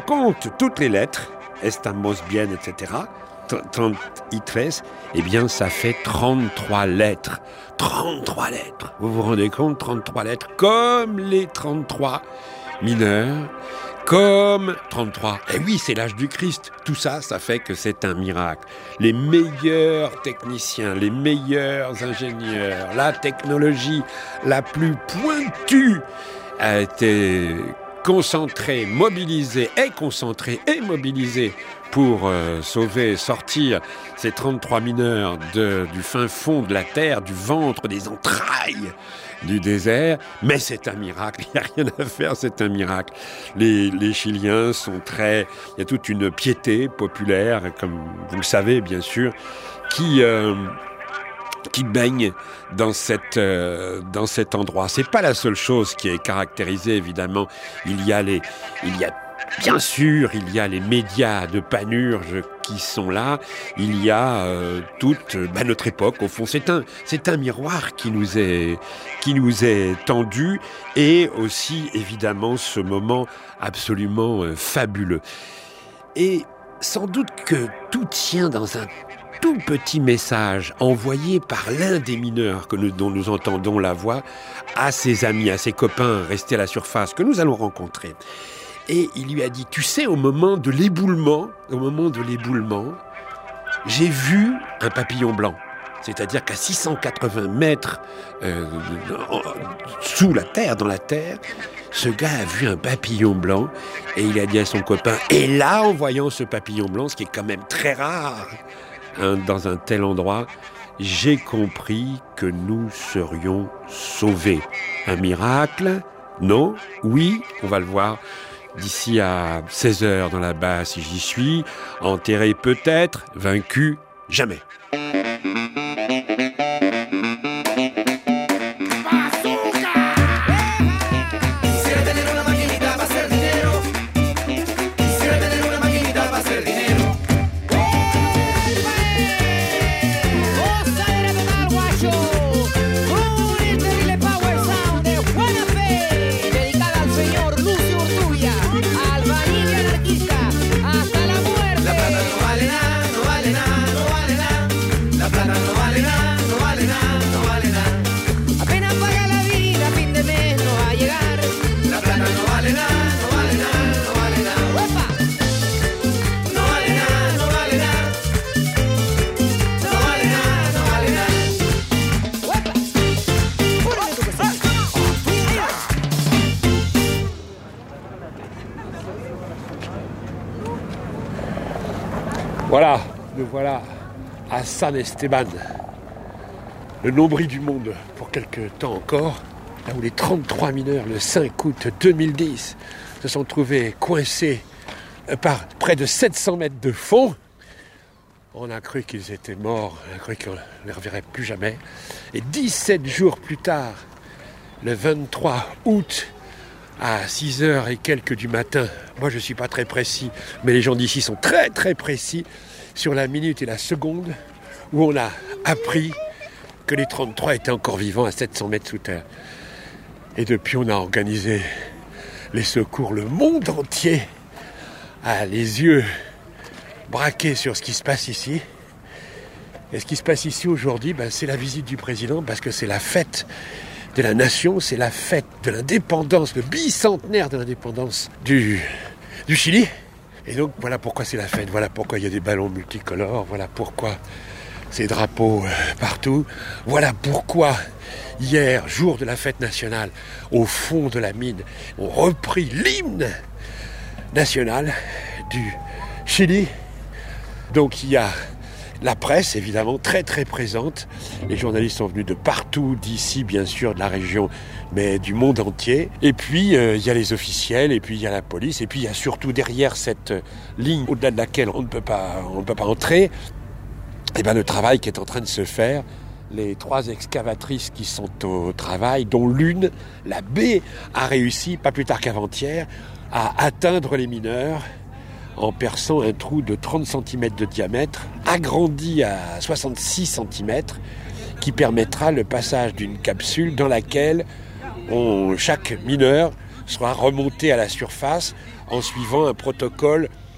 compte toutes les lettres, estamos bien, etc., 33, eh bien, ça fait 33 lettres. 33 lettres. Vous vous rendez compte, 33 lettres, comme les 33 mineurs, comme 33. Eh oui, c'est l'âge du Christ. Tout ça, ça fait que c'est un miracle. Les meilleurs techniciens, les meilleurs ingénieurs, la technologie la plus pointue a été concentrée, mobilisée pour sortir ces 33 mineurs du fin fond de la terre, du ventre, des entrailles du désert. Mais c'est un miracle, il n'y a rien à faire, c'est un miracle. Les Chiliens sont il y a toute une piété populaire, comme vous le savez bien sûr, qui baigne dans cet endroit. C'est pas la seule chose qui est caractérisée, évidemment. Bien sûr, il y a les médias de panurge qui sont là. Il y a toute notre époque. Au fond, c'est un miroir qui nous est tendu, et aussi évidemment ce moment absolument fabuleux. Et sans doute que tout tient dans un tout petit message envoyé par l'un des mineurs dont nous entendons la voix à ses amis, à ses copains restés à la surface que nous allons rencontrer. Et il lui a dit, tu sais, au moment de l'éboulement, j'ai vu un papillon blanc. C'est-à-dire qu'à 680 mètres sous la terre, dans la terre, ce gars a vu un papillon blanc, et il a dit à son copain, et là, en voyant ce papillon blanc, ce qui est quand même très rare dans un tel endroit, j'ai compris que nous serions sauvés. Un miracle? Non? Oui? On va le voir d'ici à 16h dans la base si j'y suis. Enterré peut-être, vaincu jamais. Voilà, nous voilà à San Esteban, le nombril du monde pour quelques temps encore, là où les 33 mineurs, le 5 août 2010, se sont trouvés coincés par près de 700 mètres de fond. On a cru qu'ils étaient morts, on a cru qu'on ne les reverrait plus jamais. Et 17 jours plus tard, le 23 août, à 6h et quelques du matin, moi je ne suis pas très précis, mais les gens d'ici sont très très précis sur la minute et la seconde où on a appris que les 33 étaient encore vivants à 700 mètres sous terre. Et depuis, on a organisé les secours. Le monde entier a les yeux braqués sur ce qui se passe ici. Et ce qui se passe ici aujourd'hui, c'est la visite du président, parce que c'est la fête de la nation, c'est la fête de l'indépendance, le bicentenaire de l'indépendance du Chili. Et donc voilà pourquoi c'est la fête, voilà pourquoi il y a des ballons multicolores, voilà pourquoi ces drapeaux partout, voilà pourquoi hier, jour de la fête nationale, au fond de la mine, on reprit l'hymne national du Chili. Donc il y a la presse, évidemment, très très présente. Les journalistes sont venus de partout, d'ici, bien sûr, de la région, mais du monde entier. Et puis, il y a les officiels, et puis il y a la police, et puis il y a surtout derrière cette ligne au-delà de laquelle on ne peut pas entrer, le travail qui est en train de se faire. Les 3 excavatrices qui sont au travail, dont l'une, la B, a réussi, pas plus tard qu'avant-hier, à atteindre les mineurs, en perçant un trou de 30 cm de diamètre, agrandi à 66 cm, qui permettra le passage d'une capsule dans laquelle chaque mineur sera remonté à la surface en suivant un protocole